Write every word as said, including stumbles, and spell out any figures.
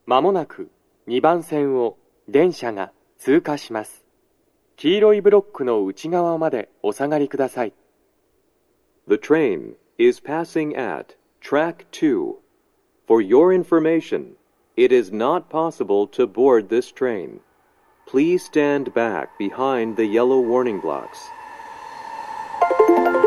まもなくにばん線を電車が通過します。黄色いブロックの内側までお下がりください。 The train is passing at track two. For your information, it is not possible to board this train. Please stand back behind the yellow warning blocks.